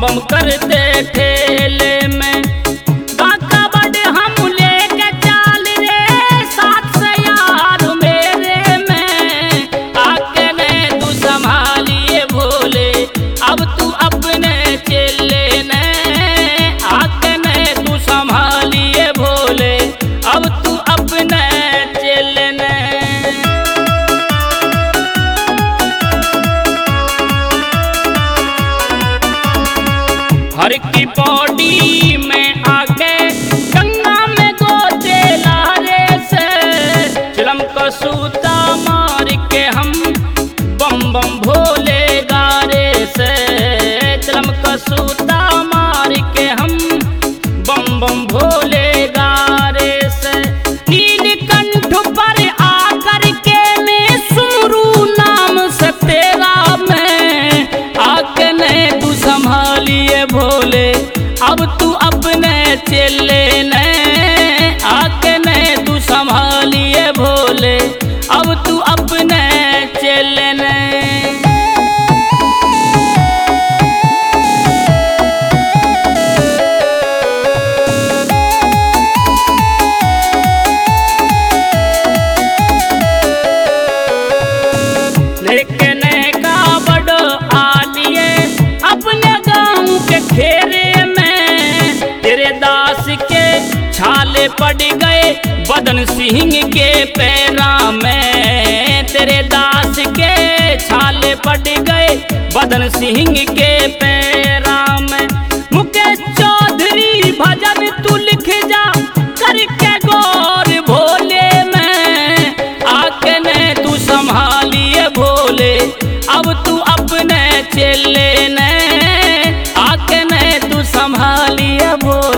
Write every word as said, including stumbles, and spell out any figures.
बम करते ठेले में काका बड़े हम लेके चाल रे साथ से यार मेरे में आके ने तू संभालिए भोले अब तू अपने चेले ने आके ने तू संभालिए भोले अब तू अपने चेले ने। हर की पौड़ी में आके गंगा में गोते लारे से चिलम का सूता मार के हम बम बम भोले गारे से चिलम का सूता मार के हम बम बम भोले गारे से। नीलकंठ पर आकर के मैं सुमरू नाम से तेरा मैं आके ने तू संभालिए भोले अब तू अपने चेले ने आके ने तू संभालिए भोले अब तू अपने चेले ने। लेकिन का बड़ो आलिए अपने गाँव के घेरे में तेरे दास के छाले पड़ गए बदन सिंह के पैरा में तेरे दास के छाले पड़ गए बदन सिंह के पैरा में। मुकेश चौधरी भजन तू लिख जा करके गौर भोले में आके ने तू संभालिए भोले अब तू अपने चेले ने आके ने तू संभालिए भोले।